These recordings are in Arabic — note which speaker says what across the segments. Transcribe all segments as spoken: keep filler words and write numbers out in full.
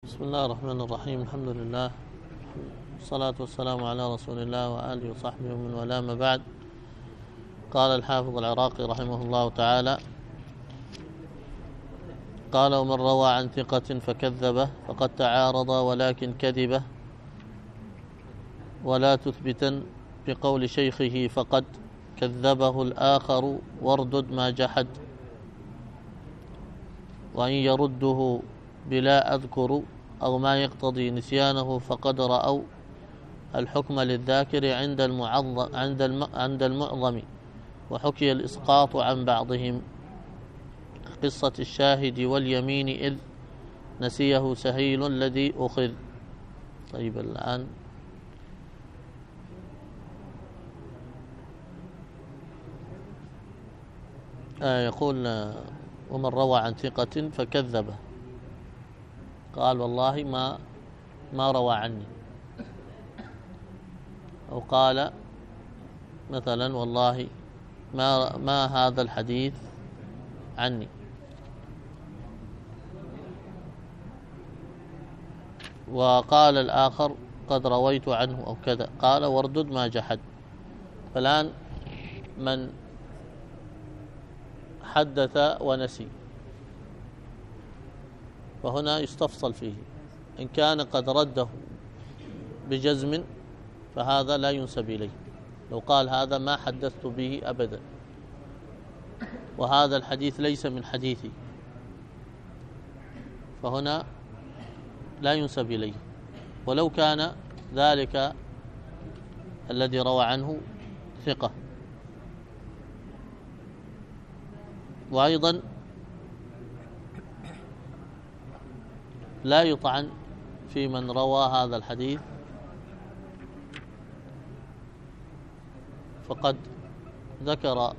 Speaker 1: بسم الله الرحمن الرحيم. الحمد لله والصلاة والسلام على رسول الله وآله وصحبه ومن والاه، ما بعد. قال الحافظ العراقي رحمه الله تعالى: قال: ومن روى عن ثقة فكذبه فقد تعارض ولكن كذبه، ولا تثبتا بقول شيخه فقد كذبه الآخر واردد ما جحد، وإن يرده بلا أذكر أو ما يقتضي نسيانه فقد رأوا الحكم للذاكر عند المعظم عند عند المعظم، وحكي الإسقاط عن بعضهم قصة الشاهد واليمين إذ نسيه سهيل الذي أخذ. طيب، الآن آه يقول: ومن روى عن ثقة فكذبه، قال: والله ما ما روى عني، أو قال مثلا: والله ما ما هذا الحديث عني. وقال الآخر: قد رويت عنه أو كذا، قال: واردد ما جحد. فالآن من حدث ونسي، فهنا يستفصل فيه. إن كان قد رده بجزم فهذا لا ينسب إليه، لو قال: هذا ما حدثت به أبدا، وهذا الحديث ليس من حديثي، فهنا لا ينسب إليه، ولو كان ذلك الذي روى عنه ثقة. وأيضا لا يطعن في من روى هذا الحديث فقد ذكر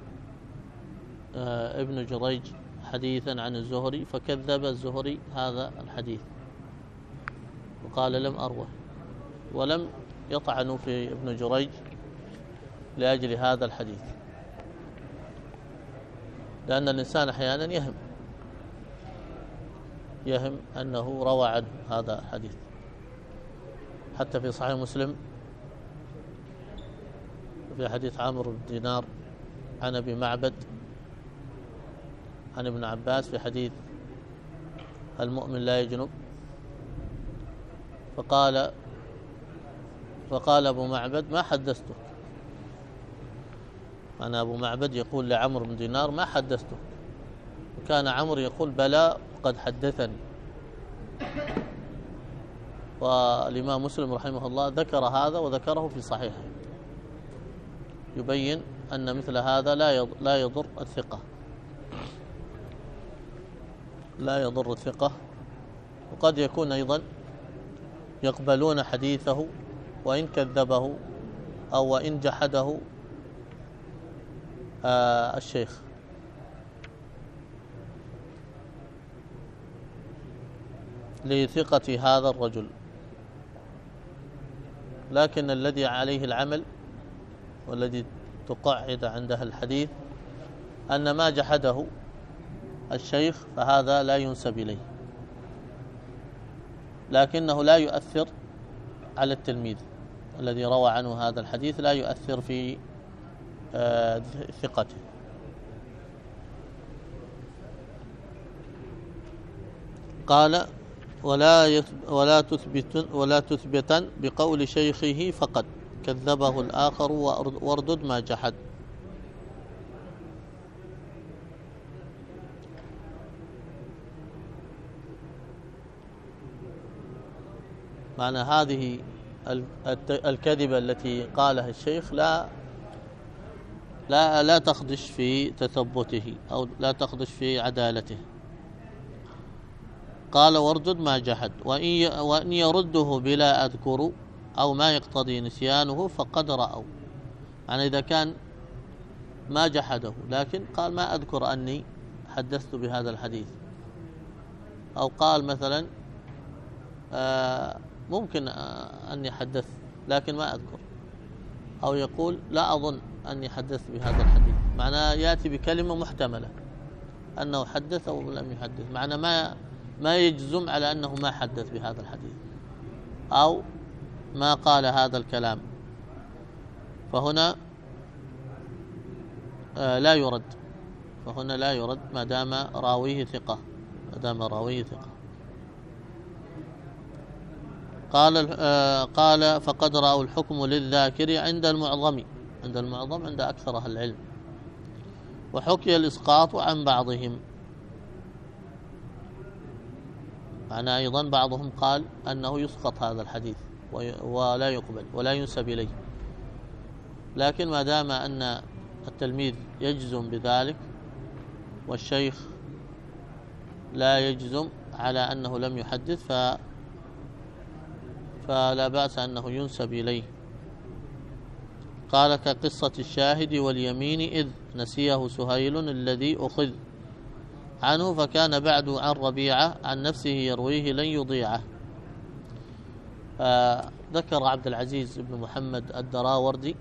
Speaker 1: ابن جريج حديثا عن الزهري فكذب الزهري هذا الحديث وقال: لم أروه، ولم يطعن في ابن جريج لأجل هذا الحديث، لأن الإنسان أحيانا يهم يهم أنه روى عنه هذا الحديث. حتى في صحيح مسلم في حديث عمرو بن دينار عن أبي معبد عن ابن عباس في حديث المؤمن لا يجنب، فقال فقال أبو معبد: ما حدثتك. أنا أبو معبد يقول لعمرو بن دينار: ما حدثتك، وكان عمرو يقول: بلى قد حدثني. والإمام مسلم رحمه الله ذكر هذا وذكره في صحيحه، يبين أن مثل هذا لا يضر الثقة لا يضر الثقة وقد يكون أيضا يقبلون حديثه وإن كذبه أو وإن جحده آه الشيخ. لثقة هذا الرجل، لكن الذي عليه العمل والذي تقعد عنده الحديث أن ما جحده الشيخ فهذا لا ينسب إليه، لكنه لا يؤثر على التلميذ الذي روى عنه هذا الحديث، لا يؤثر في آه ثقته. قال: ولا ولا تثبت ولا تثبتا بقول شيخه فقد كذبه الآخر واردد ما جحد. معنى هذه الكذبة التي قالها الشيخ لا لا لا تخدش في تثبته أو لا تخدش في عدالته. قال: واردد ما جحد، وإن يرده بلا أذكر أو ما يقتضي نسيانه فقد رأوا. يعني إذا كان ما جحده لكن قال: ما أذكر أني حدثت بهذا الحديث، أو قال مثلا: آه ممكن أني حدثت لكن ما أذكر، أو يقول: لا أظن أني حدثت بهذا الحديث، معناه يأتي بكلمة محتملة أنه حدث أو لم يحدث، معنى ما ما يجزم على أنه ما حدث بهذا الحديث أو ما قال هذا الكلام، فهنا لا يرد فهنا لا يرد ما دام راويه ثقة ما دام راويه ثقة. قال قال فقد رأوا الحكم للذاكر عند المعظم عند المعظم عند أكثر أهل العلم، وحكي الإسقاط عن بعضهم. معنى أيضا بعضهم قال أنه يسقط هذا الحديث ولا يقبل ولا ينسب إليه، لكن ما دام أن التلميذ يجزم بذلك والشيخ لا يجزم على أنه لم يحدث ف فلا بأس أنه ينسب إليه. قال كقصة الشاهد واليمين إذ نسيه سهيل الذي أخذ عنه فكان بعد عن ربيعة عن نفسه يرويه لن يضيعه. ذكر عبد العزيز بن محمد الدراوردي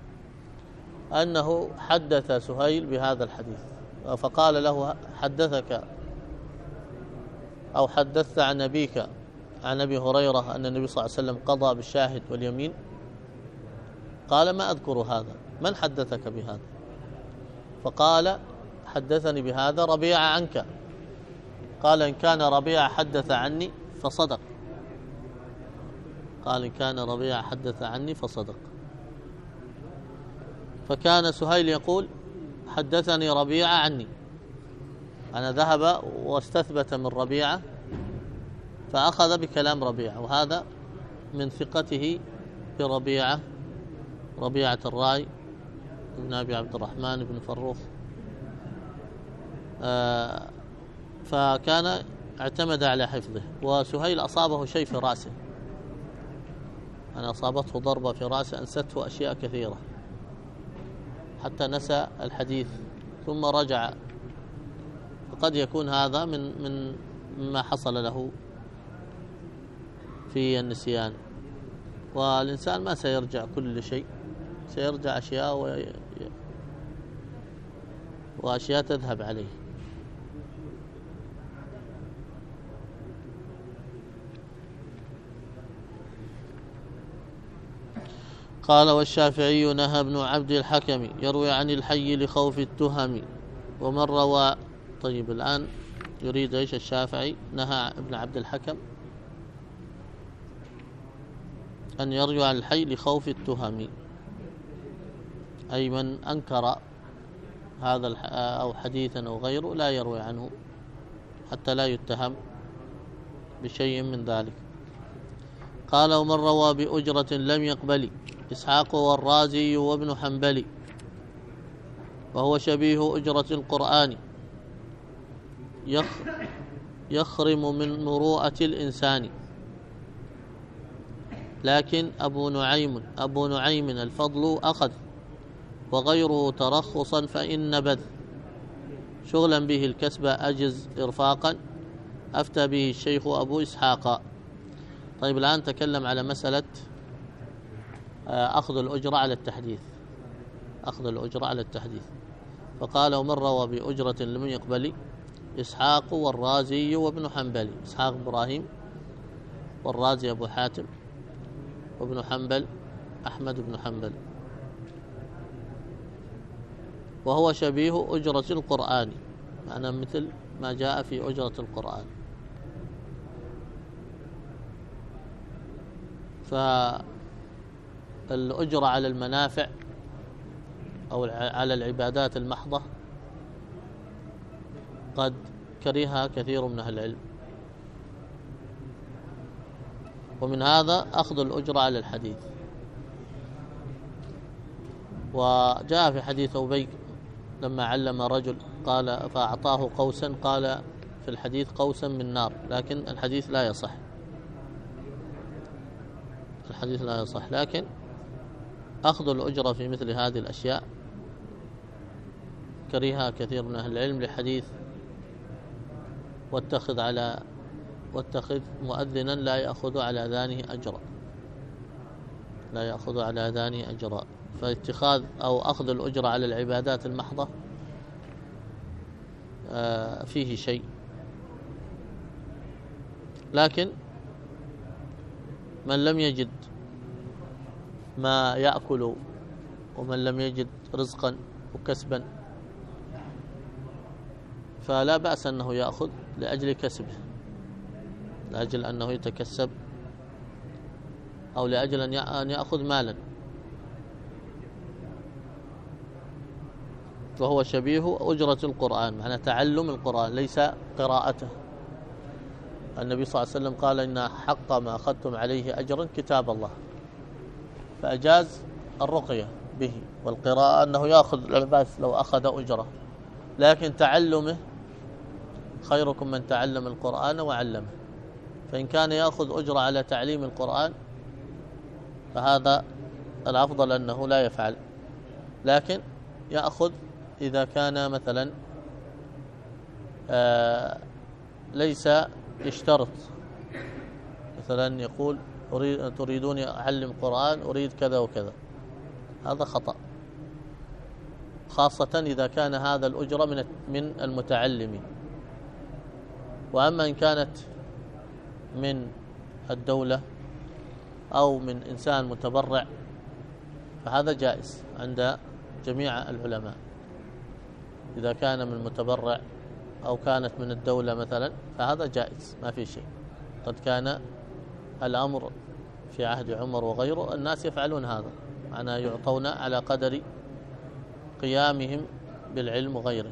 Speaker 1: أنه حدث سهيل بهذا الحديث، فقال له حدثك أو حدثت عن أبيك عن أبي هريرة أن النبي صلى الله عليه وسلم قضى بالشاهد واليمين؟ قال ما أذكر هذا. من حدثك بهذا؟ فقال حدثني بهذا ربيعة عنك. قال إن كان ربيعة حدث عني فصدق قال إن كان ربيعة حدث عني فصدق. فكان سهيل يقول حدثني ربيعة عني، أنا ذهب واستثبت من ربيعة فأخذ بكلام ربيعة، وهذا من ثقته بربيعة ربيعة الرأي ابن أبي عبد الرحمن بن فروخ. آه فكان اعتمد على حفظه. وسهيل أصابه شيء في رأسه، أنا أصابته ضربة في رأسه أنسته أشياء كثيرة حتى نسى الحديث ثم رجع، فقد يكون هذا من من مما حصل له في النسيان. والإنسان ما سيرجع كل شيء، سيرجع أشياء و... وأشياء تذهب عليه. قال والشافعي نهى ابن عبد الحكم يروي عن الحي لخوف التهم ومن روى. طيب الآن يريد ايش الشافعي؟ نهى ابن عبد الحكم أن يروي عن الحي لخوف التهم، أي من أنكر هذا أو حديثا أو غيره لا يروي عنه حتى لا يتهم بشيء من ذلك. قال ومن روى بأجرة لم يقبل إسحاق والرازي وابن حنبل وهو شبيه أجرة القرآن يخرم من مروءة الإنسان، لكن أبو نعيم أبو نعيم الفضل أخذ وغيره ترخصا فإن نبذ شغلا به الكسب أجز إرفاقا أفتى به الشيخ أبو إسحاق. طيب الآن تكلم على مسألة أخذ الأجرة على التحديث أخذ الأجرة على التحديث فقال ومن روى بأجرة لم يقبل إسحاق والرازي وابن حنبل. إسحاق إبراهيم والرازي أبو حاتم وابن حنبل أحمد بن حنبل. وهو شبيه أجرة القرآن، معنى مثل ما جاء في أجرة القرآن. فالأجرة على المنافع أو على العبادات المحضة قد كرهها كثير من أهل العلم، ومن هذا أخذ الأجرة على الحديث. وجاء في حديث أبي لما علم رجل قال فأعطاه قوسا قال في الحديث قوسا من نار، لكن الحديث لا يصح الحديث لا يصح لكن أخذ الأجرة في مثل هذه الأشياء كرهها كثير من أهل العلم لحديث واتخذ على واتخذ مؤذنا لا يأخذ على أذانه أجرا لا يأخذ على أذانه أجرا. فاتخاذ أو أخذ الأجرة على العبادات المحضة فيه شيء، لكن من لم يجد ما يأكل ومن لم يجد رزقا وكسبا فلا بأس أنه يأخذ لأجل كسبه، لأجل أنه يتكسب أو لأجل أن يأخذ مالا، وهو شبيه أجرة القرآن، معنى تعلم القرآن ليس قراءته. النبي صلى الله عليه وسلم قال إن حق ما أخذتم عليه أجرا كتاب الله، فأجاز الرقية به والقراءة أنه يأخذ لا بأس لو أخذ أجرة، لكن تعلمه خيركم من تعلم القرآن وعلمه، فإن كان يأخذ أجرة على تعليم القرآن فهذا الأفضل أنه لا يفعل، لكن يأخذ إذا كان مثلا آه ليس يشترط، مثلا يقول أريد تريدوني أعلم قرآن أريد كذا وكذا، هذا خطأ، خاصة إذا كان هذا الأجرة من من المتعلمين. وأما إن كانت من الدولة أو من إنسان متبرع فهذا جائز عند جميع العلماء، إذا كان من متبرع أو كانت من الدولة مثلا فهذا جائز ما في شيء. قد كان الأمر في عهد عمر وغيره الناس يفعلون هذا، معناه يعطون على قدر قيامهم بالعلم وغيره،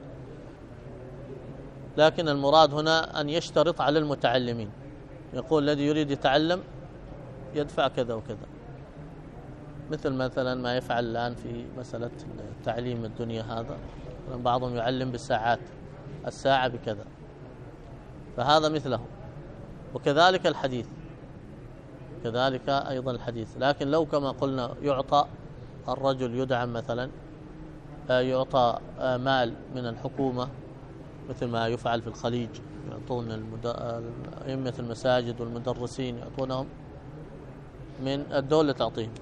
Speaker 1: لكن المراد هنا أن يشترط على المتعلمين، يقول الذي يريد يتعلم يدفع كذا وكذا، مثل مثلا ما يفعل الآن في مسألة تعليم الدنيا، هذا بعضهم يعلم بالساعات، الساعة بكذا، فهذا مثله. وكذلك الحديث، كذلك أيضا الحديث، لكن لو كما قلنا يعطى الرجل يدعم مثلا، يعطى مال من الحكومة مثل ما يفعل في الخليج، يعطون أئمة المساجد والمدرسين يعطونهم من الدولة تعطيهم،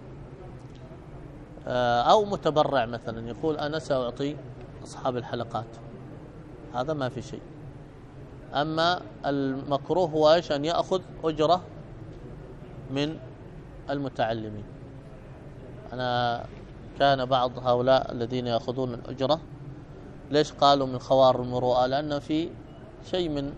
Speaker 1: أو متبرع مثلا يقول أنا سأعطي أصحاب الحلقات، هذا ما في شيء. أما المكروه هو إيش؟ أن يأخذ أجرة من المتعلمين. أنا كان بعض هؤلاء الذين يأخذون الأجرة ليش قالوا من خوار المروءة؟ لأن في شيء من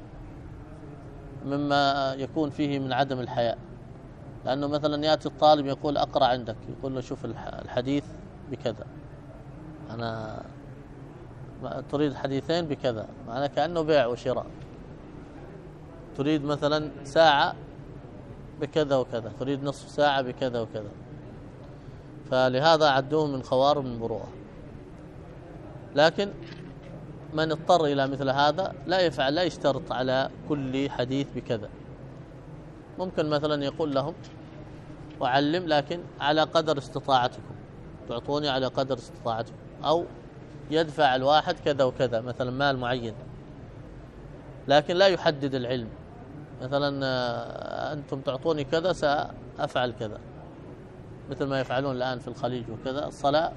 Speaker 1: مما يكون فيه من عدم الحياء، لأنه مثلا يأتي الطالب يقول أقرأ عندك، يقول له شوف الحديث بكذا، أنا تريد حديثين بكذا، معناه كأنه بيع وشراء، تريد مثلا ساعة بكذا وكذا، تريد نصف ساعة بكذا وكذا، فلهذا عدوه من خوارم المروءة. لكن من اضطر إلى مثل هذا لا يفعل، لا يشترط على كل حديث بكذا، ممكن مثلا يقول لهم أعلم لكن على قدر استطاعتكم، تعطوني على قدر استطاعتكم، أو يدفع الواحد كذا وكذا مثلا مال معين، لكن لا يحدد العلم، مثلا أنتم تعطوني كذا سأفعل كذا، مثل ما يفعلون الآن في الخليج وكذا. الصلاة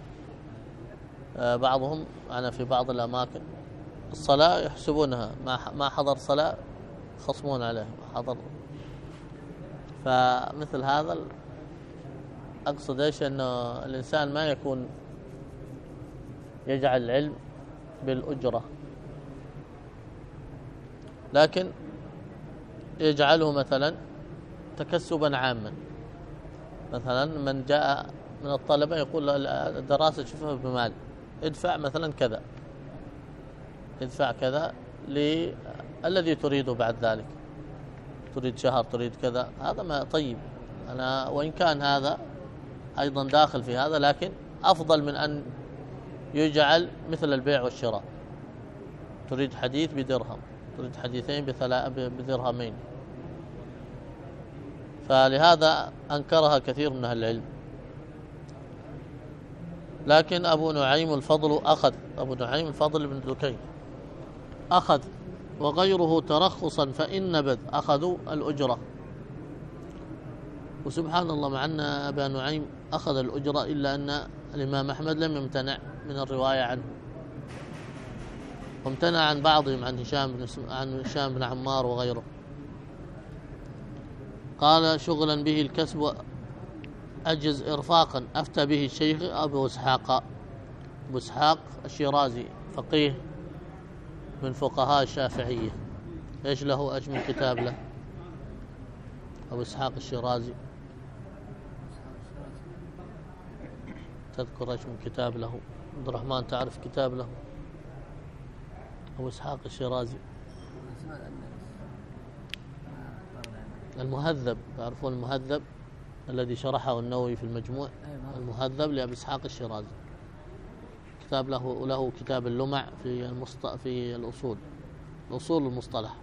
Speaker 1: بعضهم أنا في بعض الأماكن الصلاة يحسبونها، ما حضر صلاة خصمون عليه ما حضر، فمثل هذا أقصد إيش؟ أنه الإنسان ما يكون يجعل العلم بالأجرة، لكن يجعله مثلا تكسبا عاما. مثلا من جاء من الطلبة يقول الدراسة شوفها بمال، ادفع مثلا كذا، ادفع كذا للذي تريده بعد ذلك، تريد شهر تريد كذا، هذا ما طيب. أنا وإن كان هذا أيضا داخل في هذا، لكن أفضل من أن يجعل مثل البيع والشراء، تريد حديث بدرهم، تريد حديثين بدرهمين، فلهذا أنكرها كثير من أهل العلم. لكن أبو نعيم الفضل أخذ، أبو نعيم الفضل بن دكين أخذ، وغيره ترخصا فإن نبذ أخذوا الأجرة. وسبحان الله، مع أن أبا نعيم أخذ الأجرة إلا أن الإمام أحمد لم يمتنع من الرواية عنه، وامتنع عن بعضهم، عن هشام بن عن هشام بن عمار وغيره. قال شغلا به الكسب أجز إرفاقا، أفتى به الشيخ أبو إسحاق أبو إسحاق الشيرازي، فقيه من فقهاء الشافعية. إيش له أجمل كتاب له أبو إسحاق الشيرازي؟ تذكر أجمل كتاب له؟ عبد الرحمن تعرف كتاب له أبو إسحاق الشيرازي؟ المهذب، تعرفون المهذب الذي شرحه النووي في المجموع؟ المهذب لأبي إسحاق الشيرازي، كتاب له له كتاب اللمع في المصط... في الأصول الأصول المصطلح.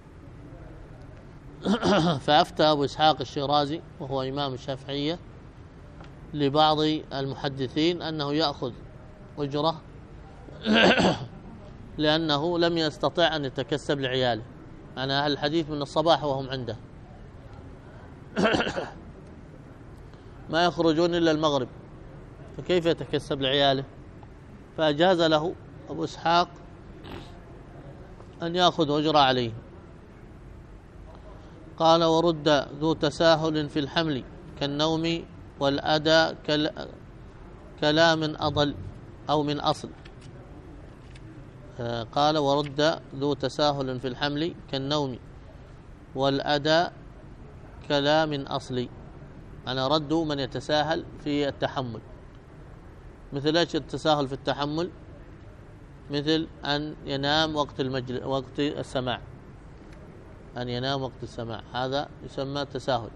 Speaker 1: فأفتى أبو إسحاق الشيرازي وهو إمام الشافعية لبعض المحدثين أنه يأخذ أجرة لأنه لم يستطع أن يتكسب لعياله. أنا أهل الحديث من الصباح وهم عنده ما يخرجون إلا المغرب، فكيف يتكسب لعياله؟ فأجاز له أبو إسحاق أن يأخذ أجرة عليه. قال ورد ذو تساهل في الحمل كالنوم والأدى كلا من أضل أو من أصل. قال ورد ذو تساهل في الحمل كالنوم والأدى كلا من أصل، أنا رد من يتساهل في التحمل. مثل ايش التساهل في التحمل؟ مثل أن ينام وقت المجلس وقت السماع، أن ينام وقت السماع، هذا يسمى تساهل.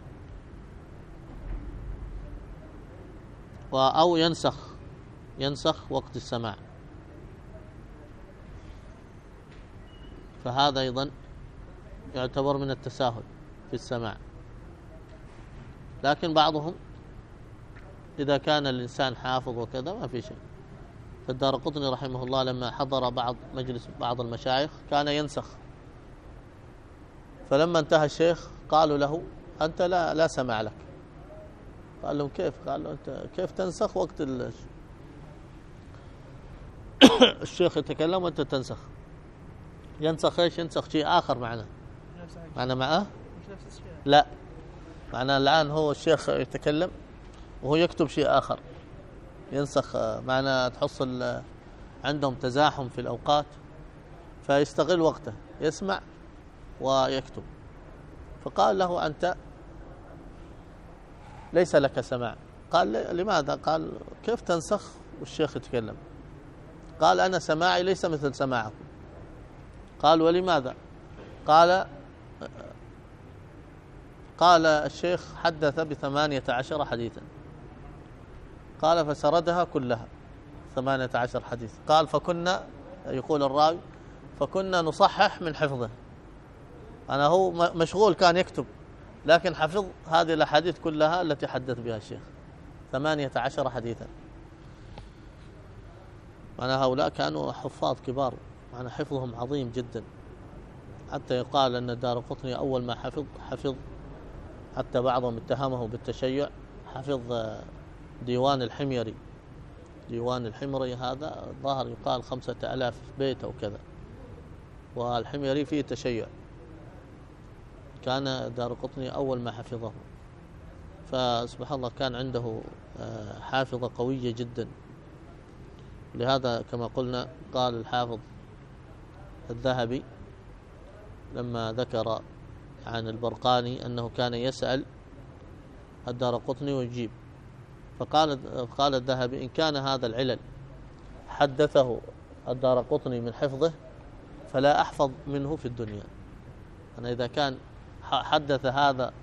Speaker 1: أو ينسخ ينسخ وقت السماع، فهذا أيضا يعتبر من التساهل في السماع. لكن بعضهم إذا كان الإنسان حافظ وكذا ما في شيء. فالدارقطني رحمه الله لما حضر بعض مجلس بعض المشايخ كان ينسخ، فلما انتهى الشيخ قالوا له أنت لا لا سمع لك. قال لهم كيف؟ قال له أنت كيف تنسخ وقت ال... الشيخ يتكلم وأنت تنسخ؟ ينسخ ايش؟ ينسخ شيء آخر معنا معنا معه؟ لا، معنا الآن هو الشيخ يتكلم وهو يكتب شيء آخر، ينسخ. معنا تحصل عندهم تزاحم في الأوقات فيستغل وقته يسمع ويكتب. فقال له أنت ليس لك سماع. قال لماذا؟ قال كيف تنسخ والشيخ يتكلم؟ قال أنا سماعي ليس مثل سماعكم. قال ولماذا؟ قال قال الشيخ حدث بثمانية عشر حديثا. قال فسردها كلها ثمانية عشر حديث. قال فكنا، يقول الراوي، فكنا نصحح من حفظه. أنا هو مشغول كان يكتب لكن حفظ هذه الأحاديث كلها التي حدث بها الشيخ، ثمانية عشر حديثا. أنا هؤلاء كانوا حفاظ كبار، أنا حفظهم عظيم جدا، حتى يقال أن الدارقطني أول ما حفظ حفظ حتى بعضهم اتهمه بالتشيع، حفظ ديوان الحميري. ديوان الحميري هذا ظاهر يقال خمسة ألاف بيت أو كذا، والحميري فيه تشيع. كان الدارقطني أول ما حفظه، فسبحان الله كان عنده حافظة قوية جدا. لهذا كما قلنا قال الحافظ الذهبي لما ذكر عن البرقاني أنه كان يسأل الدارقطني ويجيب، فقال قال الذهبي إن كان هذا العلل حدثه الدارقطني من حفظه فلا أحفظ منه في الدنيا. أنا إذا كان حدث هذا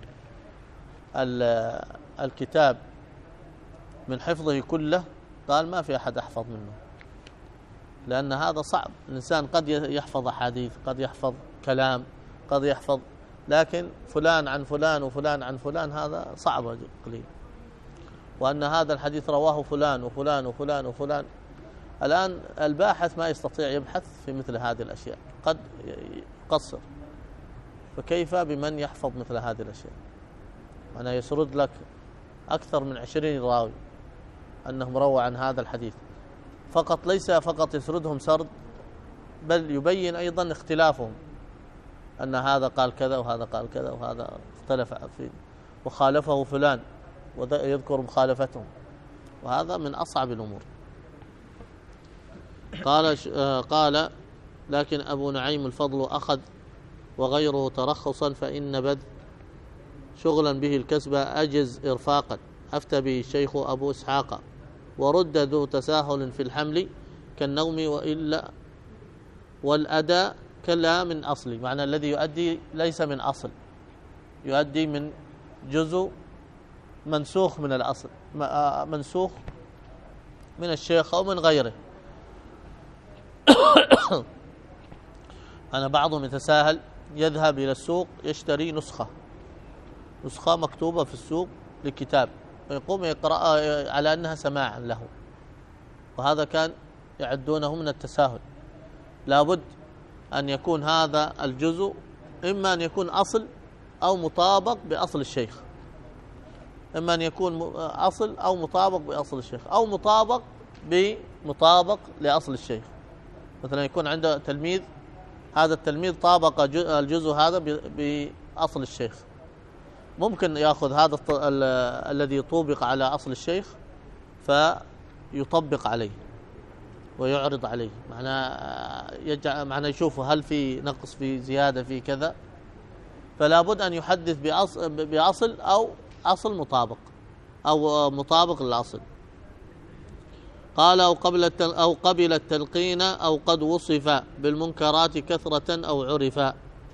Speaker 1: الكتاب من حفظه كله قال ما في أحد أحفظ منه، لأن هذا صعب. الإنسان قد يحفظ أحاديث، قد يحفظ كلام، قد يحفظ، لكن فلان عن فلان وفلان عن فلان هذا صعب قليل. وأن هذا الحديث رواه فلان وفلان وفلان وفلان، الآن الباحث ما يستطيع يبحث في مثل هذه الأشياء، قد يقصر، فكيف بمن يحفظ مثل هذه الأشياء؟ أنا يسرد لك أكثر من عشرين راوي أنهم رووا عن هذا الحديث فقط، ليس فقط يسردهم سرد، بل يبين أيضا اختلافهم، أن هذا قال كذا وهذا قال كذا وهذا اختلف في وخالفه فلان ويذكر مخالفتهم، وهذا من أصعب الأمور. قال قال لكن أبو نعيم الفضل أخذ وغيره ترخصا، فإن بذ شغلا به الكسب أجز إرفاقا، أفتى به الشيخ أبو إسحاق، ورد ذو تساهل في الحمل كالنوم، وإلا والأداء كلا من أصل، معنى الذي يؤدي ليس من أصل، يؤدي من جزء منسوخ من الأصل، منسوخ من الشيخ أو من غيره. أنا بعضهم يتساهل يذهب إلى السوق يشتري نسخة نسخة مكتوبة في السوق لكتاب، ويقوم يقرأ على أنها سماعا له، وهذا كان يعدونه من التساهل. لابد أن يكون هذا الجزء إما أن يكون أصل أو مطابق بأصل الشيخ، إما أن يكون أصل أو مطابق بأصل الشيخ، أو مطابق بمطابق لأصل الشيخ. مثلا يكون عنده تلميذ، هذا التلميذ طابق الجزء هذا بأصل الشيخ، ممكن يأخذ هذا الذي طوبق على أصل الشيخ فيطبق عليه ويعرض عليه، معناه يجعل معناه يشوف هل في نقص، في زيادة، في كذا، فلا بد أن يحدث بأصل, بأصل أو أصل مطابق أو مطابق للأصل. قال أو قبل أو قبل التلقين أو قد وصف بالمنكرات كثرة أو عرفا.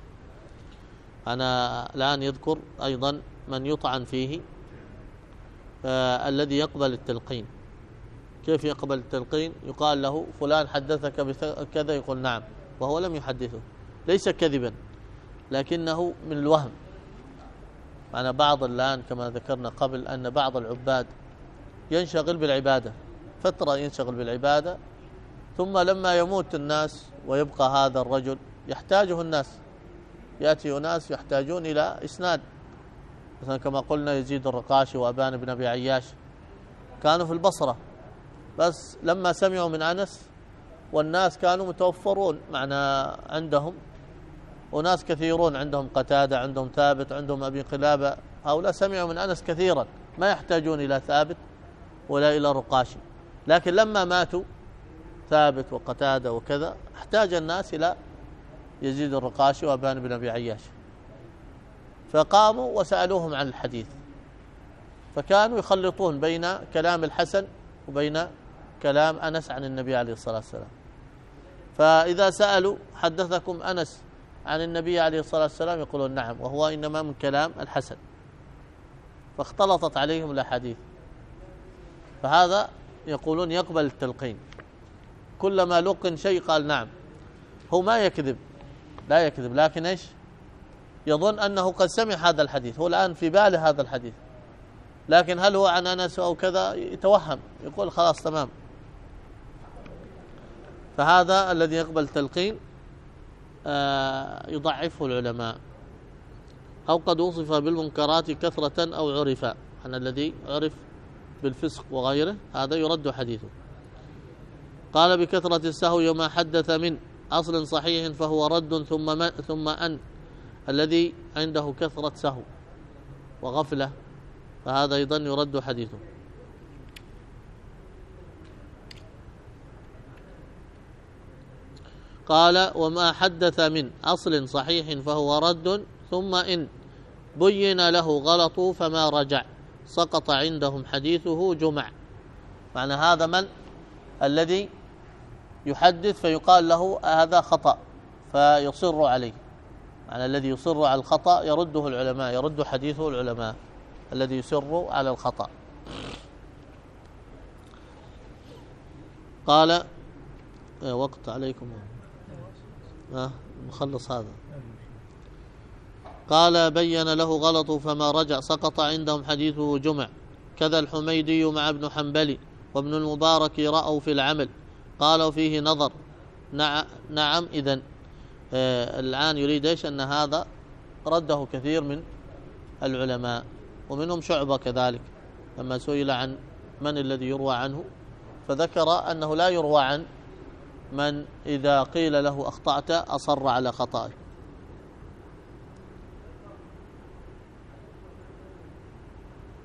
Speaker 1: أنا الآن يذكر أيضا من يطعن فيه، آه الذي يقبل التلقين. كيف يقبل التلقين؟ يقال له فلان حدثك بكذا، يقول نعم، وهو لم يحدثه، ليس كذبا لكنه من الوهم. أنا بعض الآن كما ذكرنا قبل أن بعض العباد ينشغل بالعبادة فترة، ينشغل بالعبادة، ثم لما يموت الناس ويبقى هذا الرجل يحتاجه الناس، يأتي أناس يحتاجون إلى إسناد، مثلا كما قلنا يزيد الرقاشي وأبان بن أبي عياش كانوا في البصرة، بس لما سمعوا من أنس والناس كانوا متوفرون، معنا عندهم وناس كثيرون، عندهم قتادة، عندهم ثابت، عندهم أبي قلابة، هؤلاء سمعوا من أنس كثيرا، ما يحتاجون إلى ثابت ولا إلى رقاشي. لكن لما ماتوا ثابت وقتادة وكذا احتاج الناس إلى يزيد الرقاشي وأبان بن أبي عياش، فقاموا وسألوهم عن الحديث، فكانوا يخلطون بين كلام الحسن وبين كلام أنس عن النبي عليه الصلاة والسلام. فإذا سألوا حدثكم أنس عن النبي عليه الصلاة والسلام، يقولون نعم، وهو إنما من كلام الحسن، فاختلطت عليهم الأحاديث. فهذا يقولون يقبل التلقين، كلما لقن شيء قال نعم، هو ما يكذب، لا يكذب، لكن إيش يظن أنه قد سمع هذا الحديث، هو الآن في باله هذا الحديث، لكن هل هو عن أنس أو كذا يتوهم، يقول خلاص تمام. فهذا الذي يقبل التلقين آه يضعفه العلماء. أو قد وصف بالمنكرات كثرة أو عرفا، عن الذي عرف بالفسق وغيره هذا يرد حديثه. قال بكثرة السهو وما حدث من أصل صحيح فهو رد، ثم من ثم أن الذي عنده كثرة سهو وغفلة فهذا أيضا يرد حديثه. قال وما حدث من أصل صحيح فهو رد، ثم إن بين له غلط فما رجع سقط عندهم حديثه جمع. معنى هذا من الذي يحدث فيقال له هذا خطأ فيصر عليه، معنى الذي يصر على الخطأ يرده العلماء، يرد حديثه العلماء الذي يصر على الخطأ. قال وقت عليكم ها نخلص هذا. قال بين له غلط فما رجع سقط عندهم حديثه جمع. كذا الحميدي مع ابن حنبل وابن المبارك رأوا في العمل قالوا فيه نظر. نعم, نعم إذن آه الآن يريد إيش أن هذا رده كثير من العلماء، ومنهم شعبة كذلك لما سئل عن من الذي يروى عنه فذكر أنه لا يروى عن من إذا قيل له أخطأت أصر على خطأه.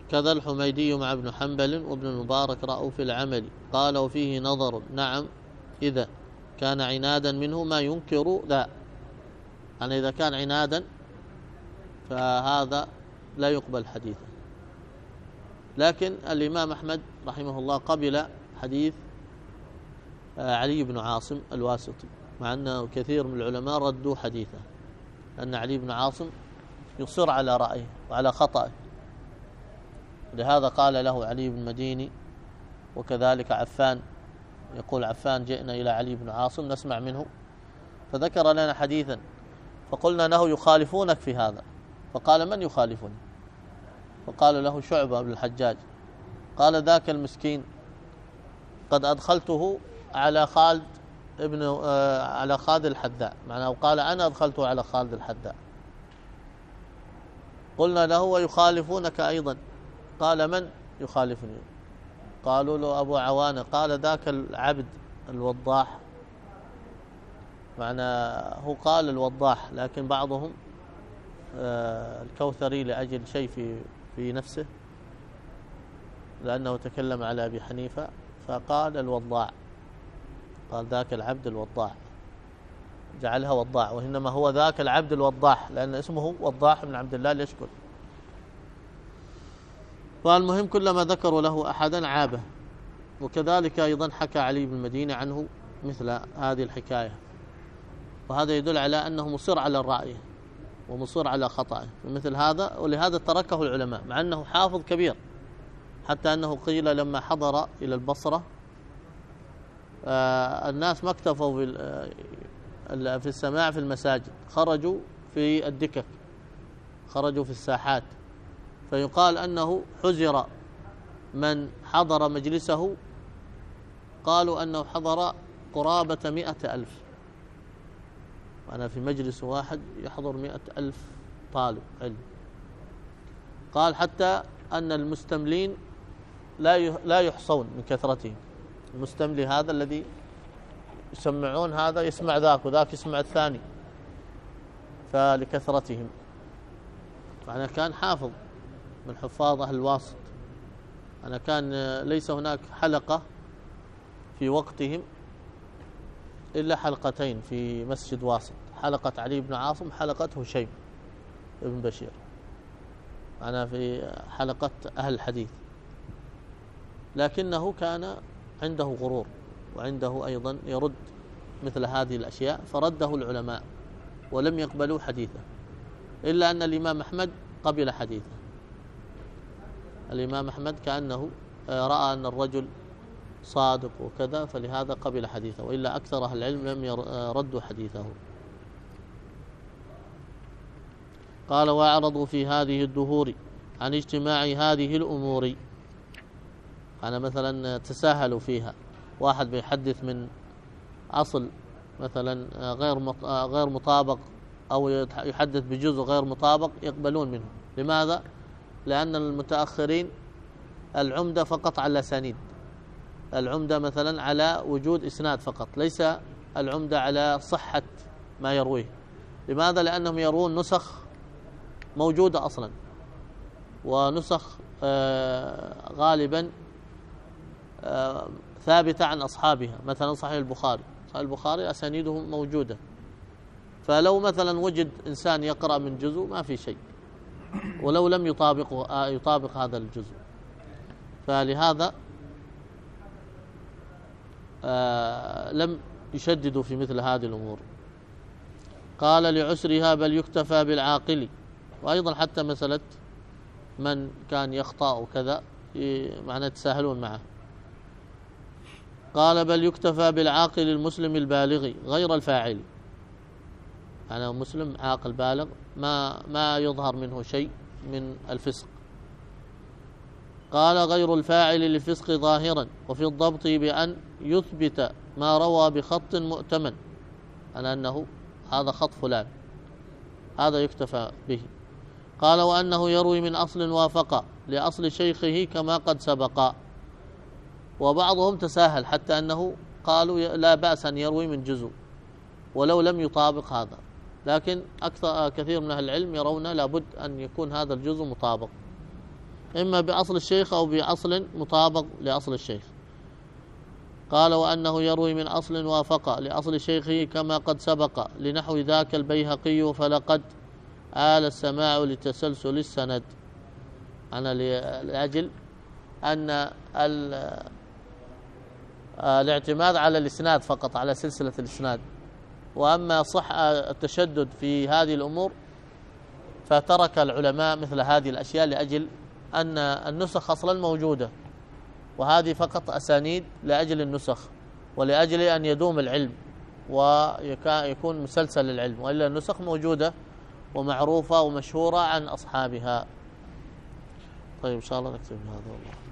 Speaker 1: كذا الحميدي مع ابن حنبل وابن المبارك رأوا في العمل، قال وفيه نظر، نعم إذا كان عنادا منه ما ينكر ذا، يعني إذا كان عنادا فهذا لا يقبل حديثه. لكن الإمام أحمد رحمه الله قبل حديث علي بن عاصم الواسطي، مع أن كثير من العلماء ردوا حديثه، أن علي بن عاصم يصر على رأيه وعلى خطأه، لهذا قال له علي بن مديني. وكذلك عفان، يقول عفان جئنا إلى علي بن عاصم نسمع منه فذكر لنا حديثا فقلنا له يخالفونك في هذا، فقال من يخالفني؟ فقال له شعبة بن الحجاج. قال ذاك المسكين قد أدخلته على خالد ابن آه على خالد الحذاء، معناه قال أنا أدخلته على خالد الحذاء. قلنا له ويخالفونك أيضا، قال من يخالفني؟ قالوا له أبو عوانة. قال ذاك العبد الوضاح، معناه هو قال الوضاح، لكن بعضهم آه الكوثري لأجل شيء في في نفسه، لأنه تكلم على أبي حنيفة فقال الوضاع، قال ذاك العبد الوضاح، جعلها وضاع، وإنما هو ذاك العبد الوضاح لأن اسمه وضاح بن عبد الله اليشكر. فالمهم كلما ذكروا له أحدا عابه. وكذلك أيضا حكى علي بن المديني عنه مثل هذه الحكاية، وهذا يدل على أنه مصر على الرأي ومصر على خطأه مثل هذا، ولهذا تركه العلماء مع أنه حافظ كبير، حتى أنه قيل لما حضر إلى البصرة آه الناس ما اكتفوا في السماع في المساجد، خرجوا في الدكك، خرجوا في الساحات، فيقال أنه حزر من حضر مجلسه، قالوا أنه حضر قرابة مئة ألف، أنا في مجلس واحد يحضر مئة ألف طالب علم. قال حتى أن المستملين لا لا يحصون من كثرتهم، المستملي هذا الذي يسمعون هذا يسمع ذاك وذاك يسمع الثاني، فلكثرتهم. فأنا كان حافظ من حفاظ أهل الواسط، أنا كان ليس هناك حلقة في وقتهم إلا حلقتين في مسجد واسط، حلقة علي بن عاصم، حلقة هشيم بن بشير، أنا في حلقة أهل الحديث. لكنه كان عنده غرور وعنده أيضا يرد مثل هذه الأشياء، فرده العلماء ولم يقبلوا حديثه، إلا أن الإمام أحمد قبل حديثه. الإمام أحمد كأنه رأى أن الرجل صادق وكذا، فلهذا قبل حديثه، وإلا أكثر أهل العلم لم يردوا حديثه. قال وأعرضوا في هذه الدهور عن اجتماع هذه الأمور، أنا مثلا تساهلوا فيها، واحد بيحدث من أصل مثلا غير غير مطابق أو يحدث بجزء غير مطابق يقبلون منه. لماذا؟ لأن المتأخرين العمدة فقط على الأسانيد، العمدة مثلا على وجود إسناد فقط، ليس العمدة على صحة ما يرويه. لماذا؟ لأنهم يروون نسخ موجودة أصلا، ونسخ غالبا ثابتة عن أصحابها، مثلا صحيح البخاري، صحيح البخاري أسانيده موجودة، فلو مثلا وجد إنسان يقرأ من جزء ما في شيء، ولو لم يطابق يطابق هذا الجزء. فلهذا لم يشددوا في مثل هذه الأمور. قال لعسرها بل يكتفى بالعاقل. وأيضا حتى مسألة من كان يخطأ وكذا معناه يتساهلون معه. قال بل يكتفى بالعاقل المسلم البالغ غير الفاعل، أنا مسلم عاقل بالغ ما ما يظهر منه شيء من الفسق. قال غير الفاعل للفسق ظاهرا، وفي الضبط بأن يثبت ما روى بخط مؤتمن، على أنه هذا خط فلان، هذا يكتفى به. قال وأنه يروي من أصل وافق لأصل شيخه كما قد سبق. وبعضهم تساهل حتى أنه قالوا لا بأس أن يروي من جزء ولو لم يطابق هذا، لكن أكثر كثير من أهل العلم يرون لابد أن يكون هذا الجزء مطابق. إما بأصل الشيخ أو بأصل مطابق لأصل الشيخ. قال وأنه يروي من أصل وافق لأصل شيخه كما قد سبق، لنحو ذاك البيهقي فلقد آل السماع لتسلسل السند. أنا لأجل أن الاعتماد على الإسناد فقط، على سلسلة الإسناد، وأما صح التشدد في هذه الأمور فترك العلماء مثل هذه الأشياء لأجل أن النسخ أصلا موجودة، وهذه فقط أسانيد لأجل النسخ ولأجل أن يدوم العلم ويكون مسلسل العلم، وإلا النسخ موجودة ومعروفة ومشهورة عن أصحابها. طيب إن شاء الله نكتب هذا والله.